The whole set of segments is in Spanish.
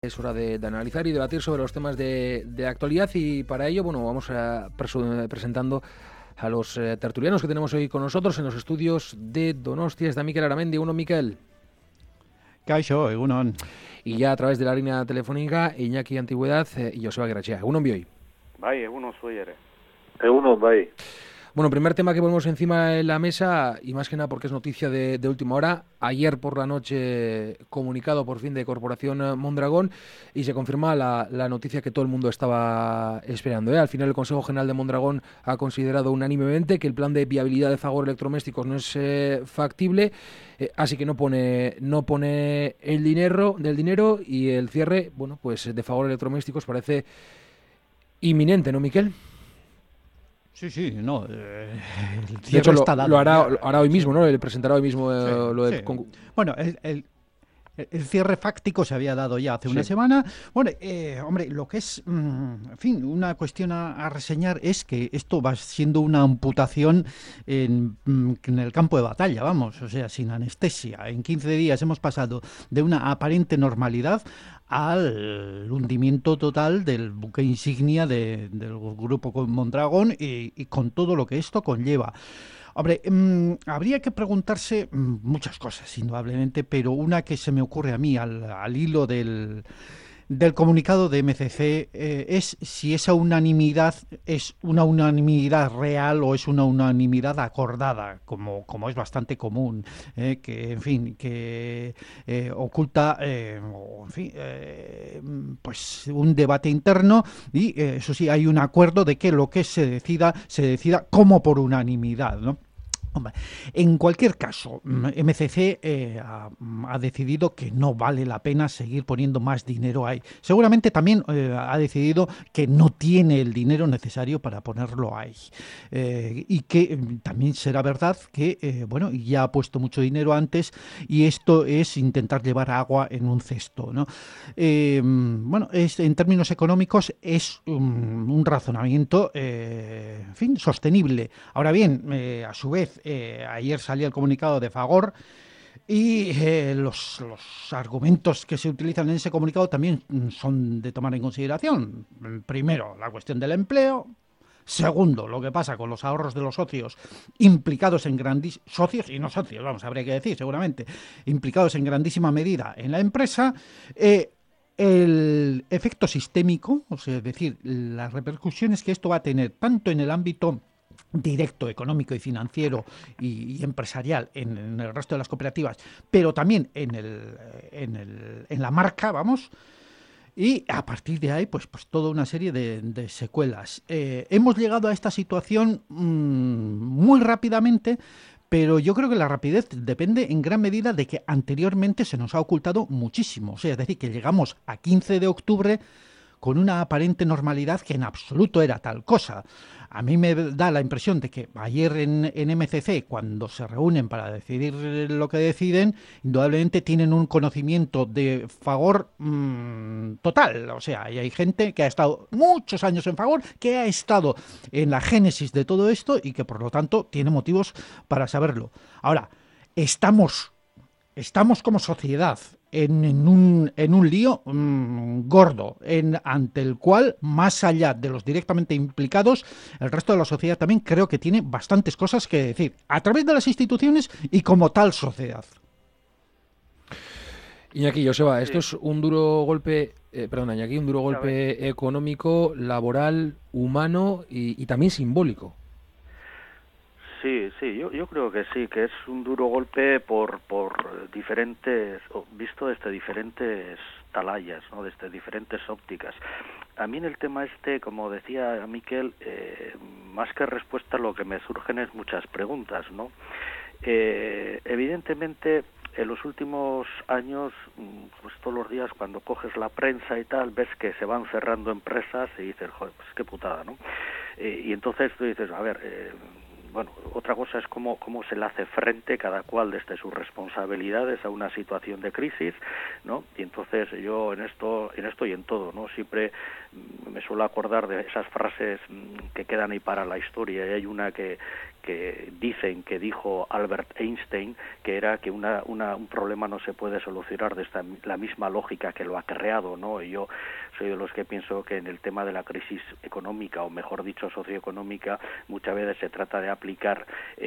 Es hora de analizar y debatir sobre los temas de actualidad y para ello, vamos presentando a los tertulianos que tenemos hoy con nosotros en los estudios de Donostia. Está Mikel Aramendi. Uno, Mikel. Kaixo, egunon. Y ya a través de la línea telefónica, Iñaki Antigüedad y Joseba Guerrachea. Uno, hoy. Bai, egunon zuei ere. Egunon, bai. Bueno, primer tema que ponemos encima de la mesa, y más que nada porque es noticia de última hora. Ayer por la noche, comunicado por fin de Corporación Mondragón, y se confirma la noticia que todo el mundo estaba esperando. Al final el Consejo General de Mondragón ha considerado unánimemente que el plan de viabilidad de Fagor Electrodomésticos no es factible, así que no pone el dinero, y el cierre, de Fagor Electrodomésticos parece inminente, ¿no, Miquel? Sí, no. El de hecho, está dado, lo hará hoy mismo, ¿no? Le presentará hoy mismo lo de... Sí. Bueno, el cierre fáctico se había dado ya hace una semana. Bueno, hombre, lo que es, en fin, una cuestión a reseñar es que esto va siendo una amputación en el campo de batalla, vamos, o sea, sin anestesia. En 15 días hemos pasado de una aparente normalidad al hundimiento total del buque insignia del grupo Mondragón y con todo lo que esto conlleva. Hombre, habría que preguntarse muchas cosas, indudablemente, pero una que se me ocurre a mí al hilo del comunicado de MCC es si esa unanimidad es una unanimidad real o es una unanimidad acordada, como es bastante común, que, en fin, que oculta, pues un debate interno y, eso sí, hay un acuerdo de que lo que se decida como por unanimidad, ¿no? En cualquier caso, MCC ha decidido que no vale la pena seguir poniendo más dinero ahí. Seguramente también ha decidido que no tiene el dinero necesario para ponerlo ahí. Y que también será verdad que, ya ha puesto mucho dinero antes y esto es intentar llevar agua en un cesto, ¿no? En términos económicos es un razonamiento, sostenible. Ahora bien, a su vez, ayer salía el comunicado de Fagor y los argumentos que se utilizan en ese comunicado también son de tomar en consideración. Primero, la cuestión del empleo. Segundo, lo que pasa con los ahorros de los socios implicados en socios y no socios, habría que decir seguramente, implicados en grandísima medida en la empresa. El efecto sistémico, o sea, es decir, las repercusiones que esto va a tener tanto en el ámbito directo, económico y financiero y empresarial en el resto de las cooperativas, pero también en la marca, y a partir de ahí, pues toda una serie de secuelas. Hemos llegado a esta situación muy rápidamente, pero yo creo que la rapidez depende en gran medida de que anteriormente se nos ha ocultado muchísimo. O sea, es decir, que llegamos a 15 de octubre con una aparente normalidad que en absoluto era tal cosa. A mí me da la impresión de que ayer en MCC, cuando se reúnen para decidir lo que deciden, indudablemente tienen un conocimiento de Fagor total. O sea, y hay gente que ha estado muchos años en Fagor, que ha estado en la génesis de todo esto y que, por lo tanto, tiene motivos para saberlo. Ahora, estamos como sociedad en un lío gordo, ante el cual, más allá de los directamente implicados, el resto de la sociedad también creo que tiene bastantes cosas que decir, a través de las instituciones y como tal sociedad. Iñaki, Joseba, esto es un duro golpe, Iñaki, un duro golpe económico, laboral, humano y también simbólico. Sí, yo creo que sí, que es un duro golpe por diferentes, visto desde diferentes talayas, ¿no? Desde diferentes ópticas. A mí en el tema como decía Miquel, más que respuesta lo que me surgen es muchas preguntas, ¿no? Evidentemente, en los últimos años, pues todos los días cuando coges la prensa y tal, ves que se van cerrando empresas y dices, joder, pues qué putada, ¿no? Y entonces tú dices, a ver, bueno, otra cosa es cómo se le hace frente cada cual desde sus responsabilidades a una situación de crisis, ¿no? Y entonces yo en esto y en todo, ¿no? Siempre me suelo acordar de esas frases que quedan ahí para la historia, y hay una que dicen que dijo Albert Einstein, que era que un problema no se puede solucionar desde la misma lógica que lo ha creado, ¿no? Y yo soy de los que pienso que en el tema de la crisis económica, o mejor dicho socioeconómica, muchas veces se trata de aplicar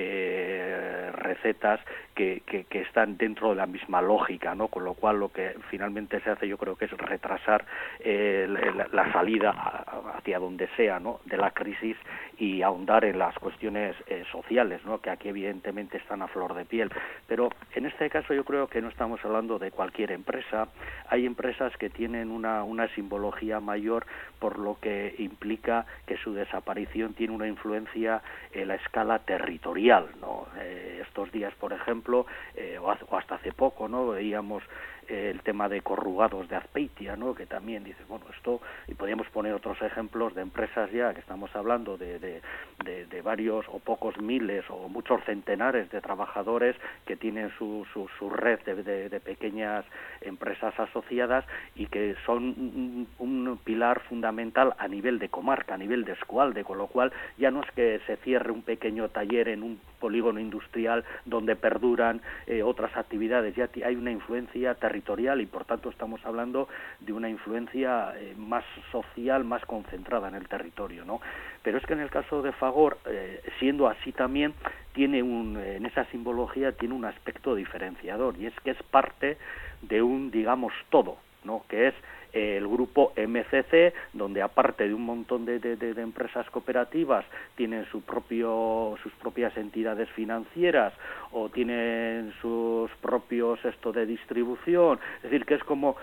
recetas que están dentro de la misma lógica, ¿no? Con lo cual lo que finalmente se hace, yo creo que es retrasar la salida hacia donde sea, ¿no?, de la crisis, y ahondar en las cuestiones sociales, ¿no?, que aquí evidentemente están a flor de piel. Pero en este caso yo creo que no estamos hablando de cualquier empresa. Hay empresas que tienen una simbología mayor, por lo que implica que su desaparición tiene una influencia en la escala territorial, ¿no? Estos días, por ejemplo, o hasta hace poco, ¿no?, veíamos el tema de Corrugados de Azpeitia, ¿no?, que también dices, bueno, esto, y podríamos poner otros ejemplos de empresas ya que estamos hablando de varios o pocos miles o muchos centenares de trabajadores que tienen su red de pequeñas empresas asociadas, y que son un pilar fundamental a nivel de comarca, a nivel de Escualde, con lo cual ya no es que se cierre un pequeño taller en un polígono industrial donde perduran otras actividades, ya hay una influencia territorial, y por tanto estamos hablando de una influencia más social, más concentrada en el territorio, ¿no? Pero es que en el caso de Fagor, siendo así también, tiene en esa simbología tiene un aspecto diferenciador, y es que es parte de un, digamos, todo, ¿no?, que es el grupo MCC, donde aparte de un montón de empresas cooperativas tienen sus propias entidades financieras, o tienen sus propios de distribución, es decir, que es como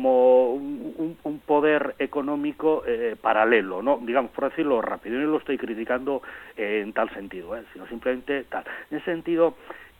un poder económico paralelo, ¿no?, digamos, por decirlo rápido. Yo no lo estoy criticando en tal sentido, sino simplemente tal. En ese sentido,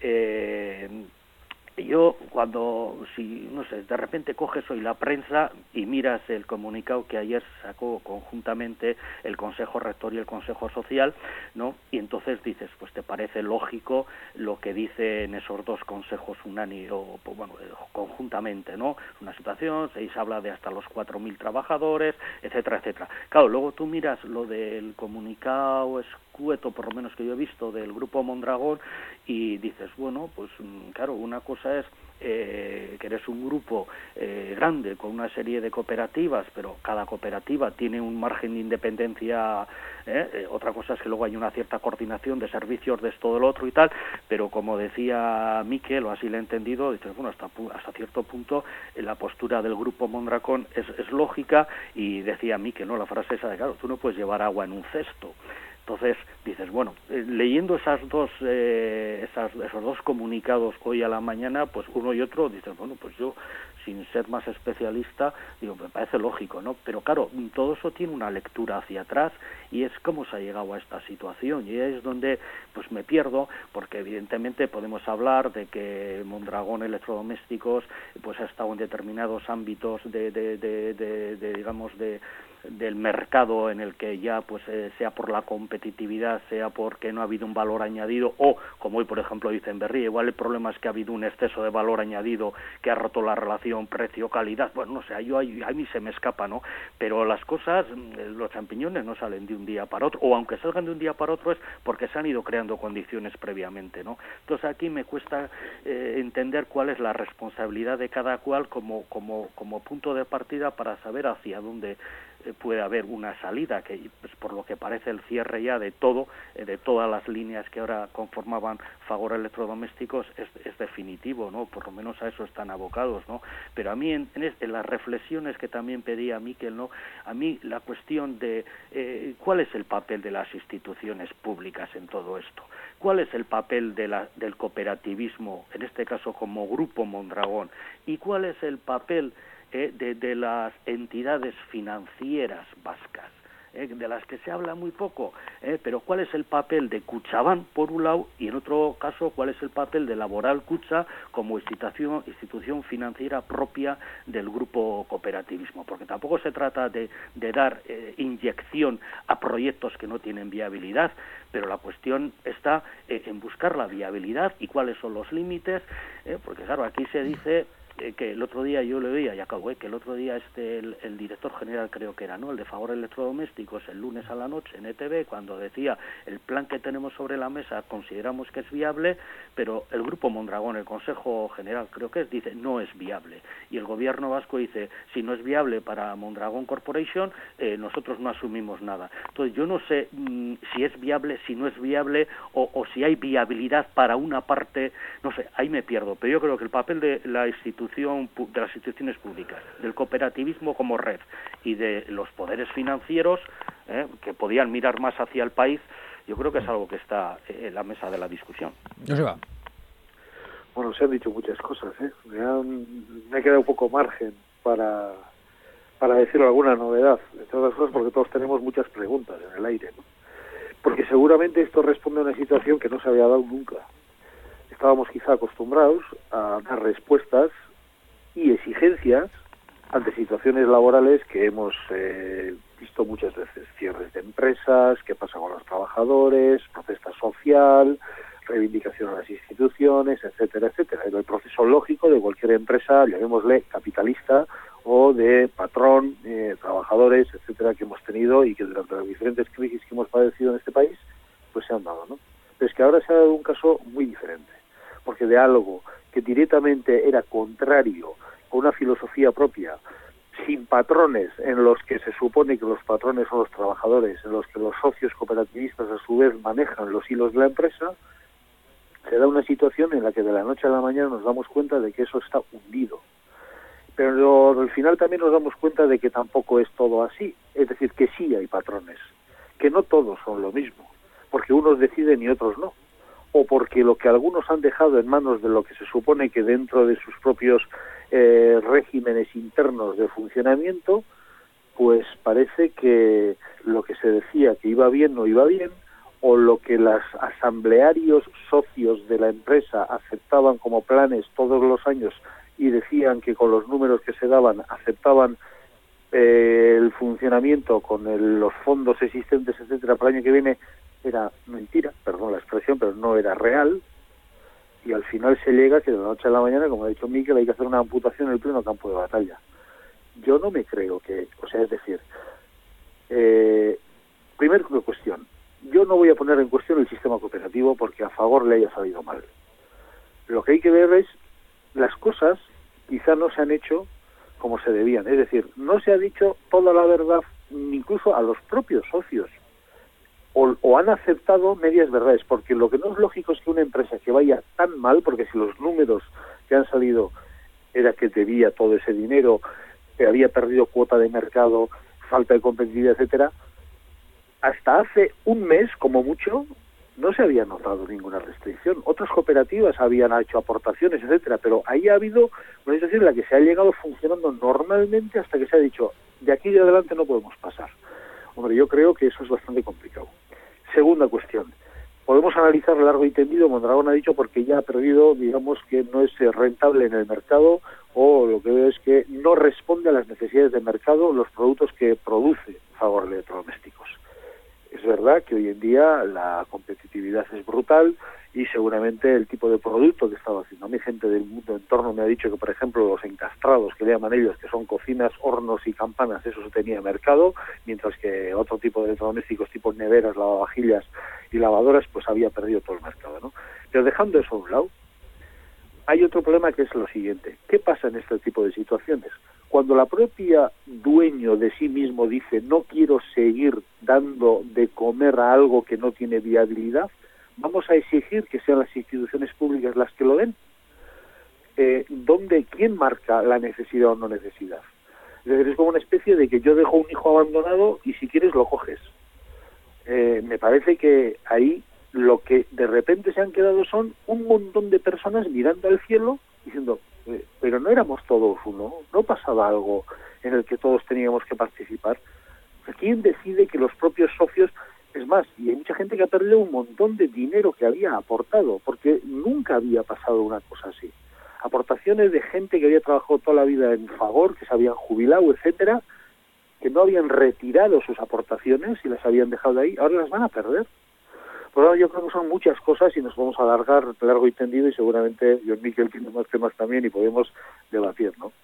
yo no sé, de repente coges hoy la prensa y miras el comunicado que ayer sacó conjuntamente el Consejo Rector y el Consejo Social, ¿no?, y entonces dices, pues te parece lógico lo que dicen esos dos consejos conjuntamente, ¿no? Una situación, se habla de hasta los 4.000 trabajadores, etcétera, etcétera. Claro, luego tú miras lo del comunicado escueto, por lo menos que yo he visto, del Grupo Mondragón, y dices, bueno, pues claro, una cosa es que eres un grupo grande con una serie de cooperativas, pero cada cooperativa tiene un margen de independencia. Otra cosa es que luego hay una cierta coordinación de servicios de esto, del otro y tal, pero como decía Miquel, o así le he entendido, dices, bueno, hasta cierto punto la postura del Grupo Mondragón es lógica, y decía Miquel, ¿no?, la frase esa de, claro, tú no puedes llevar agua en un cesto. Entonces dices, bueno, leyendo esos dos comunicados hoy a la mañana, pues uno y otro, dices, bueno, pues yo, sin ser más especialista, digo, me parece lógico, ¿no? Pero claro, todo eso tiene una lectura hacia atrás, y es cómo se ha llegado a esta situación, y es donde pues me pierdo, porque evidentemente podemos hablar de que Mondragón Electrodomésticos pues ha estado en determinados ámbitos del mercado, en el que ya pues sea por la competitividad, sea porque no ha habido un valor añadido, o como hoy por ejemplo dice en Berría, igual el problema es que ha habido un exceso de valor añadido que ha roto la relación precio-calidad. Bueno, no sé, a mí se me escapa, ¿no? Pero las cosas, los champiñones no salen de un día para otro, o aunque salgan de un día para otro es porque se han ido creando condiciones previamente, ¿no? Entonces aquí me cuesta entender cuál es la responsabilidad de cada cual como punto de partida para saber hacia dónde puede haber una salida, que pues, por lo que parece el cierre ya de todas las líneas que ahora conformaban Fagor Electrodomésticos es definitivo, ¿no? Por lo menos a eso están abocados, ¿no? Pero a mí en las reflexiones que también pedía Miquel, ¿no?, a mí la cuestión de cuál es el papel de las instituciones públicas en todo esto, cuál es el papel del cooperativismo, en este caso como Grupo Mondragón, y cuál es el papel de las entidades financieras vascas. de las que se habla muy poco, pero ¿cuál es el papel de Kutxabank por un lado y en otro caso cuál es el papel de Laboral Kutxa como institución financiera propia del grupo cooperativismo? Porque tampoco se trata de dar inyección a proyectos que no tienen viabilidad, pero la cuestión está en buscar la viabilidad y cuáles son los límites, porque claro, aquí se dice que el otro día yo le veía, y acabo, que el otro día el director general creo que era, ¿no?, el de Fagor Electrodomésticos, el lunes a la noche en ETV, cuando decía el plan que tenemos sobre la mesa consideramos que es viable, pero el Grupo Mondragón, el Consejo General creo que es, dice no es viable, y el gobierno vasco dice si no es viable para Mondragón Corporation, nosotros no asumimos nada. Entonces yo no sé si es viable, si no es viable, o si hay viabilidad para una parte, no sé, ahí me pierdo, pero yo creo que el papel de las instituciones públicas, del cooperativismo como red y de los poderes financieros que podían mirar más hacia el país, yo creo que es algo que está en la mesa de la discusión. No se va. Bueno, se han dicho muchas cosas, me ha quedado un poco margen para decir alguna novedad, entre otras cosas porque todos tenemos muchas preguntas en el aire, ¿no? Porque seguramente esto responde a una situación que no se había dado nunca. Estábamos quizá acostumbrados a dar respuestas y exigencias ante situaciones laborales que hemos visto muchas veces: cierres de empresas, qué pasa con los trabajadores, protesta social, reivindicación a las instituciones, etcétera, etcétera. Es el proceso lógico de cualquier empresa, llamémosle capitalista, o de patrón, trabajadores, etcétera, que hemos tenido y que durante las diferentes crisis que hemos padecido en este país, pues se han dado, ¿no? Pero es que ahora se ha dado un caso muy diferente, porque de algo que directamente era contrario a una filosofía propia, sin patrones, en los que se supone que los patrones son los trabajadores, en los que los socios cooperativistas a su vez manejan los hilos de la empresa, se da una situación en la que de la noche a la mañana nos damos cuenta de que eso está hundido. Pero al final también nos damos cuenta de que tampoco es todo así, es decir, que sí hay patrones, que no todos son lo mismo, porque unos deciden y otros no, o porque lo que algunos han dejado en manos de lo que se supone que dentro de sus propios regímenes internos de funcionamiento, pues parece que lo que se decía que iba bien no iba bien, o lo que los asamblearios socios de la empresa aceptaban como planes todos los años y decían que con los números que se daban aceptaban el funcionamiento con los fondos existentes, etcétera, para el año que viene, era mentira, perdón la expresión, pero no era real, y al final se llega que de la noche a la mañana, como ha dicho Miquel, hay que hacer una amputación en el pleno campo de batalla. Yo no me creo que, o sea, es decir, primera cuestión, yo no voy a poner en cuestión el sistema cooperativo porque a Fagor le haya salido mal. Lo que hay que ver es las cosas quizá no se han hecho como se debían, es decir, no se ha dicho toda la verdad incluso a los propios socios, o han aceptado medias verdades, porque lo que no es lógico es que una empresa que vaya tan mal, porque si los números que han salido era que debía todo ese dinero, que había perdido cuota de mercado, falta de competitividad, etcétera, hasta hace un mes, como mucho, no se había notado ninguna restricción. Otras cooperativas habían hecho aportaciones, etcétera, pero ahí ha habido una situación en la que se ha llegado funcionando normalmente hasta que se ha dicho, de aquí de adelante no podemos pasar. Hombre, yo creo que eso es bastante complicado. Segunda cuestión, podemos analizar largo y tendido, Mondragón ha dicho, porque ya ha perdido, digamos que no es rentable en el mercado, o lo que veo es que no responde a las necesidades del mercado los productos que produce Fagor Electrodomésticos. Es verdad que hoy en día la competitividad es brutal y seguramente el tipo de producto que estaba haciendo. A mí gente del mundo entorno me ha dicho que, por ejemplo, los encastrados, que le llaman ellos, que son cocinas, hornos y campanas, eso se tenía mercado, mientras que otro tipo de electrodomésticos, tipo neveras, lavavajillas y lavadoras, pues había perdido todo el mercado, ¿no? Pero dejando eso a un lado, hay otro problema que es lo siguiente. ¿Qué pasa en este tipo de situaciones? Cuando la propia dueño de sí mismo dice no quiero seguir dando de comer a algo que no tiene viabilidad, ¿vamos a exigir que sean las instituciones públicas las que lo den? ¿Quién marca la necesidad o no necesidad? Es decir, es como una especie de que yo dejo un hijo abandonado y si quieres lo coges. Me parece que ahí lo que de repente se han quedado son un montón de personas mirando al cielo diciendo, pero no éramos todos uno, no pasaba algo en el que todos teníamos que participar. ¿Quién decide que los propios socios? Es más, y hay mucha gente que ha perdido un montón de dinero que había aportado, porque nunca había pasado una cosa así. Aportaciones de gente que había trabajado toda la vida en Fagor, que se habían jubilado, etcétera, que no habían retirado sus aportaciones y las habían dejado ahí, ahora las van a perder. Por ahora yo creo que son muchas cosas y nos vamos a alargar largo y tendido, y seguramente John Miquel tiene más temas también y podemos debatir, ¿no?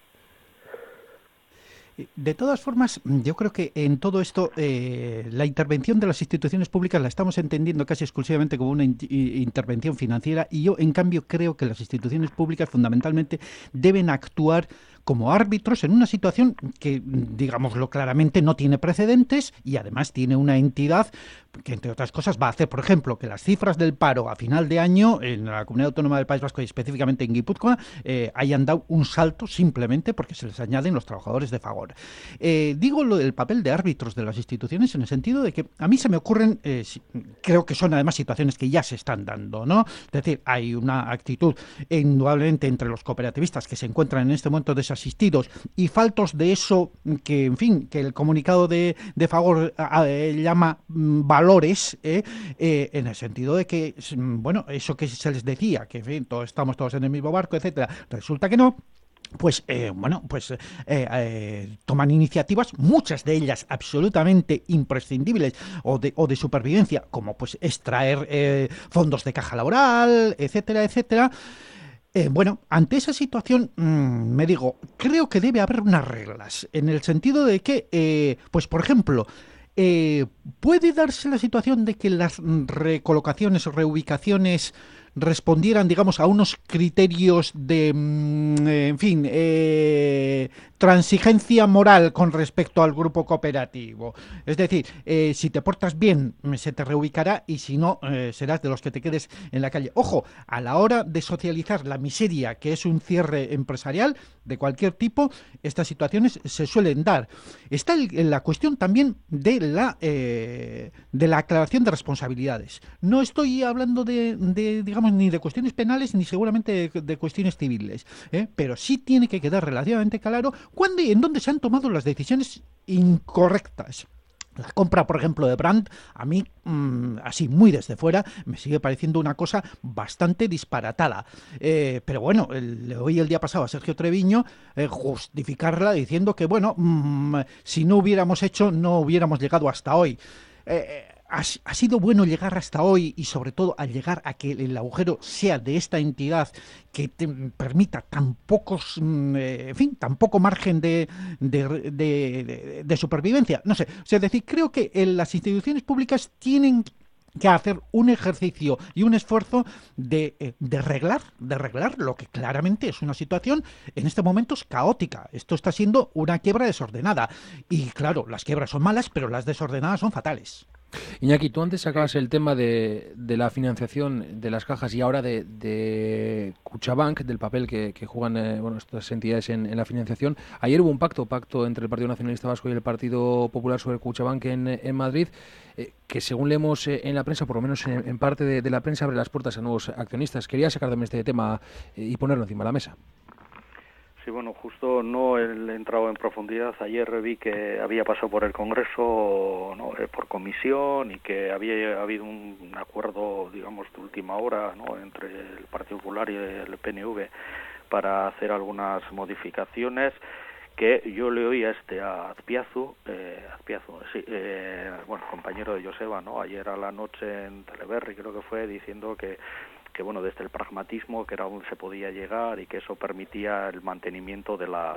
De todas formas, yo creo que en todo esto la intervención de las instituciones públicas la estamos entendiendo casi exclusivamente como una intervención financiera, y yo, en cambio, creo que las instituciones públicas fundamentalmente deben actuar como árbitros en una situación que, digámoslo claramente, no tiene precedentes, y además tiene una entidad que, entre otras cosas, va a hacer, por ejemplo, que las cifras del paro a final de año en la Comunidad Autónoma del País Vasco y específicamente en Guipúzcoa hayan dado un salto simplemente porque se les añaden los trabajadores de Fagor. Digo lo del papel de árbitros de las instituciones en el sentido de que a mí se me ocurren, creo que son además situaciones que ya se están dando, ¿no? Es decir, hay una actitud indudablemente entre los cooperativistas que se encuentran en este momento desasistidos y faltos de eso que, en fin, que el comunicado de Fagor llama valores, en el sentido de que, bueno, eso que se les decía, que en fin, estamos todos en el mismo barco, etcétera, resulta que no. Pues toman iniciativas, muchas de ellas absolutamente imprescindibles o de supervivencia, como pues extraer fondos de caja laboral, etcétera, etcétera. Bueno, ante esa situación, me digo, creo que debe haber unas reglas, en el sentido de que, pues por ejemplo, puede darse la situación de que las recolocaciones o reubicaciones respondieran, digamos, a unos criterios de, en fin, transigencia moral con respecto al grupo cooperativo. Es decir, si te portas bien, se te reubicará, y si no, serás de los que te quedes en la calle. Ojo, a la hora de socializar la miseria que es un cierre empresarial de cualquier tipo, estas situaciones se suelen dar. Está la cuestión también de la aclaración de responsabilidades. No estoy hablando digamos, ni de cuestiones penales ni seguramente de cuestiones civiles, pero sí tiene que quedar relativamente claro cuándo y en dónde se han tomado las decisiones incorrectas. La compra, por ejemplo, de Brandt, a mí, así muy desde fuera, me sigue pareciendo una cosa bastante disparatada. Pero bueno, le oí el día pasado a Sergio Treviño justificarla diciendo que, bueno, si no hubiéramos hecho, no hubiéramos llegado hasta hoy. Ha sido bueno llegar hasta hoy, y sobre todo al llegar a que el agujero sea de esta entidad que te permita tan poco margen de supervivencia. No sé, es decir, creo que las instituciones públicas tienen que hacer un ejercicio y un esfuerzo de reglar lo que claramente es una situación en este momento caótica. Esto está siendo una quiebra desordenada, y claro, las quiebras son malas, pero las desordenadas son fatales. Iñaki, tú antes sacabas el tema de la financiación de las cajas y ahora de Kutxabank, del papel que juegan estas entidades en la financiación. Ayer hubo un pacto entre el Partido Nacionalista Vasco y el Partido Popular sobre Kutxabank en Madrid, que según leemos en la prensa, por lo menos en parte de la prensa, abre las puertas a nuevos accionistas. Quería sacar también este tema y ponerlo encima de la mesa. Sí, bueno, justo no he entrado en profundidad. Ayer vi que había pasado por el Congreso, ¿no?, por comisión, y que había habido un acuerdo, digamos, de última hora, ¿no?, entre el Partido Popular y el PNV para hacer algunas modificaciones, que yo le oí a Azpiazu, compañero de Joseba, ¿no?, ayer a la noche en Teleberri, creo que fue, diciendo que bueno, desde el pragmatismo, que era donde se podía llegar, y que eso permitía el mantenimiento de la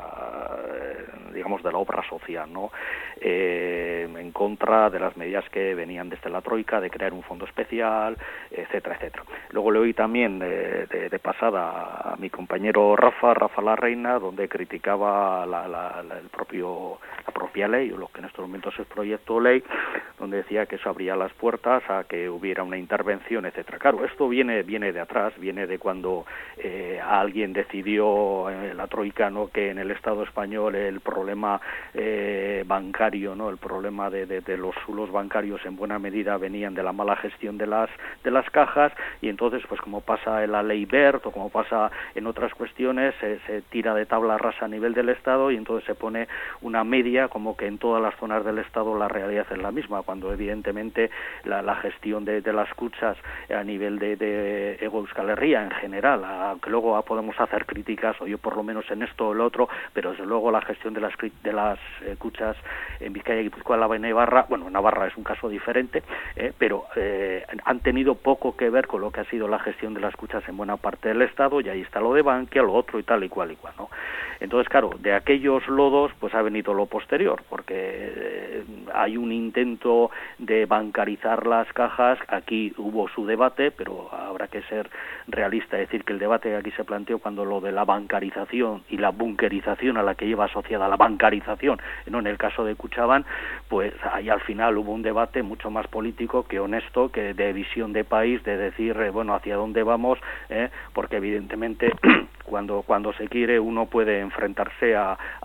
obra social, ¿no? En contra de las medidas que venían desde la Troika, de crear un fondo especial, etcétera, etcétera. Luego le oí también de pasada a mi compañero Rafa Larreina, donde criticaba la propia ley, o lo que en estos momentos es proyecto de ley, donde decía que eso abría las puertas a que hubiera una intervención, etcétera. Claro, esto viene de atrás, viene de cuando alguien decidió, la Troika, ¿no?, que en el Estado español el problema bancario, ¿no?, el problema de los sulos bancarios en buena medida venían de la mala gestión de las cajas, y entonces, pues como pasa en la ley BERT o como pasa en otras cuestiones, se tira de tabla rasa a nivel del Estado, y entonces se pone una media como como que en todas las zonas del Estado la realidad es la misma, cuando evidentemente la gestión de las Kutxas a nivel de Euskal Herria en general, aunque luego podemos hacer críticas, o yo por lo menos en esto o lo otro, pero desde luego la gestión de las Kutxas en Vizcaya, Guipúzcoa, Álava y Navarra, bueno, Navarra es un caso diferente, pero han tenido poco que ver con lo que ha sido la gestión de las Kutxas en buena parte del Estado, y ahí está lo de Bankia, lo otro y tal y cual, ¿no? Entonces, claro, de aquellos lodos pues ha venido lo posterior, porque hay un intento de bancarizar las cajas. Aquí hubo su debate, pero habrá que ser realista, decir que el debate que aquí se planteó cuando lo de la bancarización y la bunkerización a la que lleva asociada la bancarización, no en el caso de Kutxabank, pues ahí al final hubo un debate mucho más político que honesto, que de visión de país, de decir, bueno, hacia dónde vamos, porque evidentemente cuando se quiere uno puede enfrentarse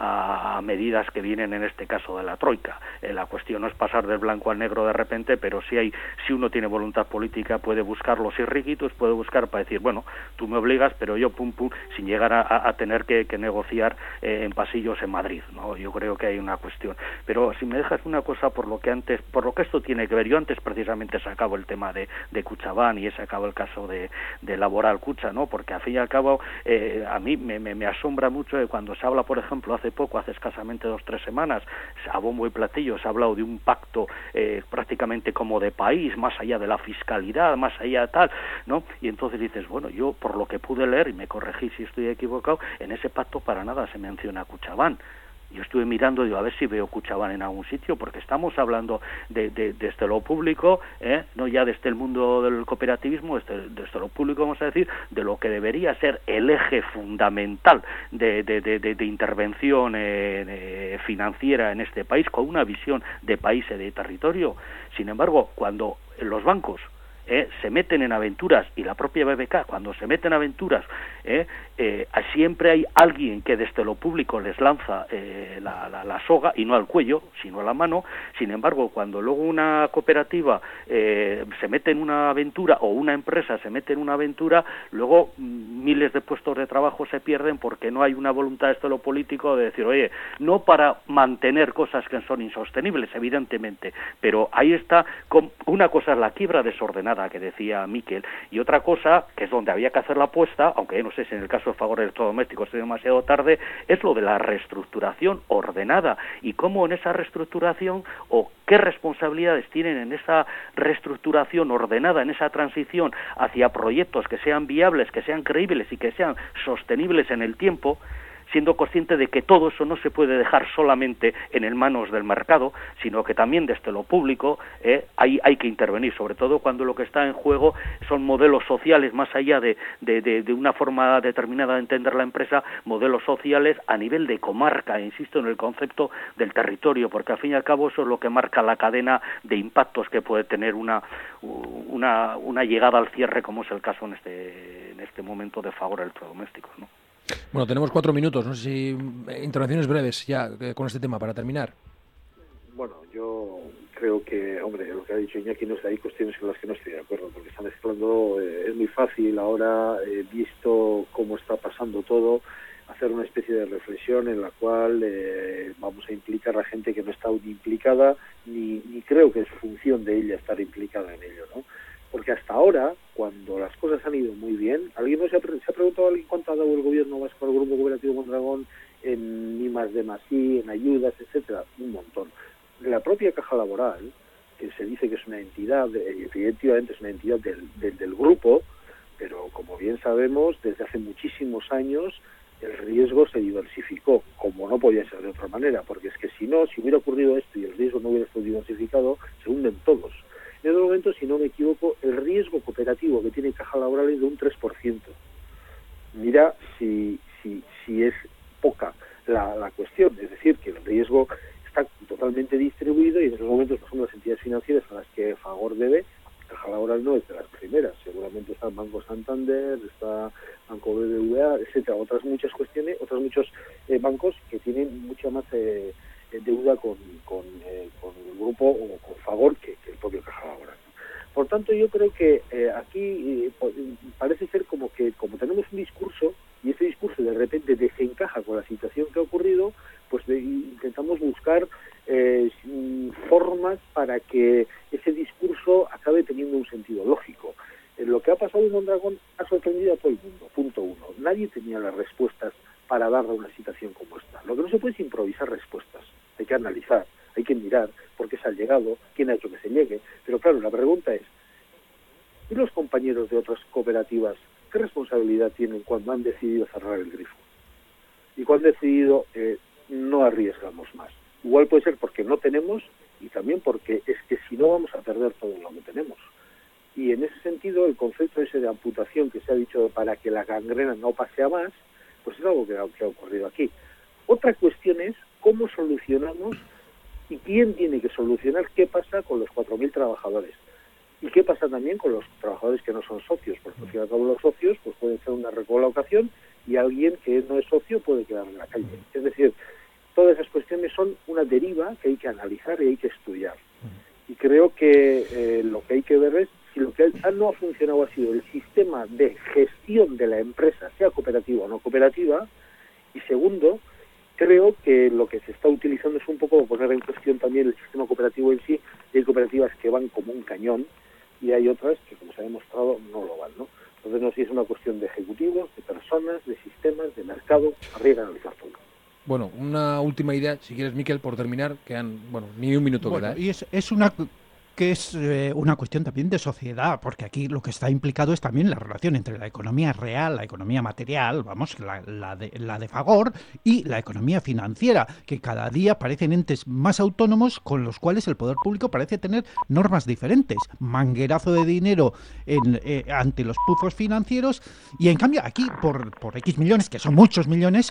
a medidas que vienen en este caso de la troika. La cuestión no es pasar del blanco al negro de repente, pero si uno tiene voluntad política puede buscar los irrigitos, puede buscar para decir, bueno, tú me obligas, pero yo pum pum, sin llegar a tener que negociar en pasillos en Madrid, ¿no? Yo creo que hay una cuestión. Pero si me dejas una cosa por lo que esto tiene que ver, yo antes precisamente sacaba el tema de Kutxabank y he sacado el caso de Laboral Kutxa, ¿no? Porque al fin y al cabo a mí me asombra mucho cuando se habla, por ejemplo, hace escasamente 2-3 semanas, a bombo y platillo se ha hablado de un pacto prácticamente como de país, más allá de la fiscalidad, más allá de tal, ¿no? Y entonces dices, bueno, yo por lo que pude leer, y me corregí si estoy equivocado, en ese pacto para nada se menciona Kutxabank. Yo estuve mirando, digo, a ver si veo Kutxabank en algún sitio, porque estamos hablando desde lo público, no ya desde el mundo del cooperativismo, desde lo público, vamos a decir, de lo que debería ser el eje fundamental de intervención financiera en este país, con una visión de país y de territorio. Sin embargo, cuando los bancos se meten en aventuras, y la propia BBK cuando se mete en aventuras, siempre hay alguien que desde lo público les lanza la soga, y no al cuello, sino a la mano. Sin embargo, cuando luego una cooperativa se mete en una aventura, o una empresa se mete en una aventura, luego miles de puestos de trabajo se pierden porque no hay una voluntad desde lo político de decir, oye, no para mantener cosas que son insostenibles, evidentemente, pero ahí está, una cosa es la quiebra desordenada que decía Miquel, y otra cosa, que es donde había que hacer la apuesta, aunque yo no sé si en el caso de Fagor Electrodomésticos es demasiado tarde, es lo de la reestructuración ordenada, y cómo en esa reestructuración, o qué responsabilidades tienen en esa reestructuración ordenada, en esa transición hacia proyectos que sean viables, que sean creíbles y que sean sostenibles en el tiempo, siendo consciente de que todo eso no se puede dejar solamente en manos del mercado, sino que también desde lo público hay que intervenir, sobre todo cuando lo que está en juego son modelos sociales, más allá de una forma determinada de entender la empresa, modelos sociales a nivel de comarca, insisto en el concepto del territorio, porque al fin y al cabo eso es lo que marca la cadena de impactos que puede tener una llegada al cierre, como es el caso en este momento de Fagor Electrodomésticos, ¿no? Bueno, tenemos 4 minutos, no sé si intervenciones breves ya con este tema para terminar. Bueno, yo creo que, hombre, lo que ha dicho Iñaki, no hay cuestiones con las que no estoy de acuerdo, porque están mezclando, es muy fácil ahora, visto cómo está pasando todo, hacer una especie de reflexión en la cual vamos a implicar a gente que no está aún implicada, ni creo que es función de ella estar implicada en ello, ¿no? Porque hasta ahora, cuando las cosas han ido muy bien, ¿alguien no se ha preguntado cuánto ha dado el gobierno vasco al Grupo Cooperativo Mondragón en I+D+I, en ayudas, etcétera? Un montón. La propia Caja Laboral, que se dice que es una entidad, efectivamente es una entidad del grupo, pero como bien sabemos, desde hace muchísimos años el riesgo se diversificó, como no podía ser de otra manera, porque es que si hubiera ocurrido esto y el riesgo no hubiera estado diversificado, se hunden todos. En este momento, si no me equivoco, el riesgo cooperativo que tiene Caja Laboral es de un 3%. Mira si es poca la cuestión, es decir, que el riesgo está totalmente distribuido, y en estos momentos son las entidades financieras a las que Fagor debe. Caja Laboral no es de las primeras, seguramente está Banco Santander, está Banco BBVA, etcétera, otras muchos bancos que tienen mucha más deuda con el grupo o con Fagor que el propio Caja Laboral. Por tanto, yo creo que aquí parece ser como tenemos un discurso, y ese discurso de repente desencaja con la situación que ha ocurrido, pues intentamos buscar formas para que ese discurso acabe teniendo un sentido lógico. Lo que ha pasado en Mondragón ha sorprendido a todo el mundo, punto uno. Nadie tenía las respuestas para dar a una situación como esta. Lo que no se puede es improvisar respuestas, hay que analizar, hay que mirar por qué se ha llegado, quién ha hecho que se llegue, pero claro, la pregunta es, ¿y los compañeros de otras cooperativas qué responsabilidad tienen cuando han decidido cerrar el grifo? Y cuando han decidido no arriesgamos más. Igual puede ser porque no tenemos y también porque es que si no vamos a perder todo lo que tenemos. Y en ese sentido el concepto ese de amputación que se ha dicho para que la gangrena no pase a más, pues es algo que ha ocurrido aquí. Otra cuestión es cómo solucionamos y quién tiene que solucionar qué pasa con los 4.000 trabajadores. ¿Y qué pasa también con los trabajadores que no son socios? Porque al fin y al cabo los socios pues pueden hacer una recolocación y alguien que no es socio puede quedar en la calle. Es decir, todas esas cuestiones son una deriva que hay que analizar y hay que estudiar. Y creo que lo que hay que ver es si lo que no ha funcionado ha sido el sistema de gestión de la empresa, sea cooperativa o no cooperativa, y segundo, creo que lo que se está utilizando es un poco poner en cuestión también el sistema cooperativo en sí, y hay cooperativas que van como un cañón, y hay otras que, como se ha demostrado, no lo van, ¿no? Entonces, no sé si es una cuestión de ejecutivos, de personas, de sistemas, de mercado, habría que analizar todo. Bueno, una última idea, si quieres, Miquel, por terminar, quedan, ni un minuto queda, ¿eh? Y es una cuestión también de sociedad, porque aquí lo que está implicado es también la relación entre la economía real, la economía material, la de Fagor, y la economía financiera, que cada día parecen entes más autónomos con los cuales el poder público parece tener normas diferentes. Manguerazo de dinero ante los pufos financieros, y en cambio aquí, por X millones, que son muchos millones,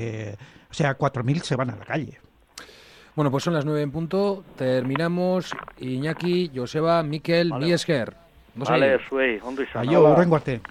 4.000 se van a la calle. Bueno, pues son las 9 en punto. Terminamos. Iñaki, Joseba, Miquel, vale. Miesker. Vale, zuei, ondo izan. Aio, hurrengo arte.